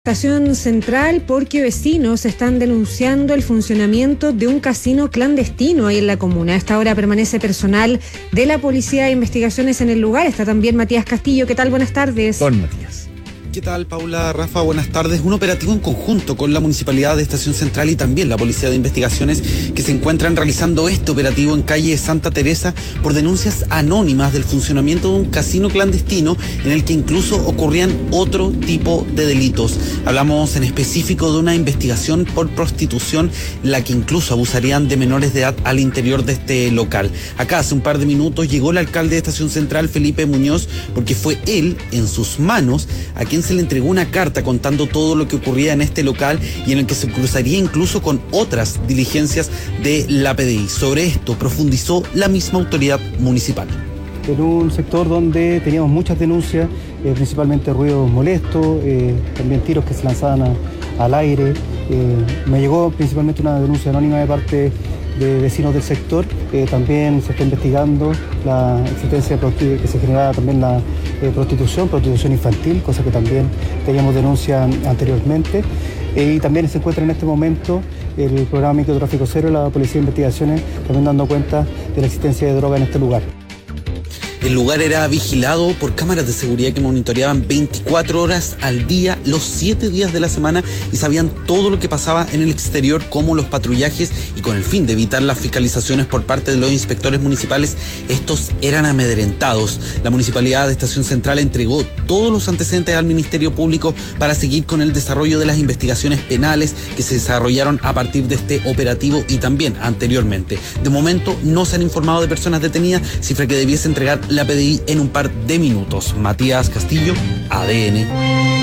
Estación Central porque vecinos están denunciando el funcionamiento de un casino clandestino ahí en la comuna. A esta hora permanece personal de la Policía de Investigaciones en el lugar. Está también Matías Castillo. ¿Qué tal? Buenas tardes. Con Matías. ¿Qué tal, Paula, Rafa? Buenas tardes. Un operativo en conjunto con la Municipalidad de Estación Central y también la Policía de Investigaciones que se encuentran realizando este operativo en calle Santa Teresa por denuncias anónimas del funcionamiento de un casino clandestino en el que incluso ocurrían otro tipo de delitos. Hablamos en específico de una investigación por prostitución, la que incluso abusarían de menores de edad al interior de este local. Acá hace un par de minutos llegó el alcalde de Estación Central, Felipe Muñoz, porque fue él, en sus manos, a quien se le entregó una carta contando todo lo que ocurría en este local y en el que se cruzaría incluso con otras diligencias de la PDI. Sobre esto profundizó la misma autoridad municipal. En un sector donde teníamos muchas denuncias, principalmente ruidos molestos, también tiros que se lanzaban al aire. Me llegó principalmente una denuncia anónima de parte de vecinos del sector. También se está investigando la existencia que se generaba también la prostitución infantil, cosa que también teníamos denuncia anteriormente. Y también se encuentra en este momento el programa Microtráfico Cero y la Policía de Investigaciones también dando cuenta de la existencia de droga en este lugar. El lugar era vigilado por cámaras de seguridad que monitoreaban 24 horas al día, los 7 días de la semana, y sabían todo lo que pasaba en el exterior, como los patrullajes, y con el fin de evitar las fiscalizaciones por parte de los inspectores municipales, estos eran amedrentados. La Municipalidad de Estación Central entregó todos los antecedentes al Ministerio Público para seguir con el desarrollo de las investigaciones penales que se desarrollaron a partir de este operativo y también anteriormente. De momento no se han informado de personas detenidas, cifra que debiese entregar la PDI en un par de minutos. Matías Castillo, ADN.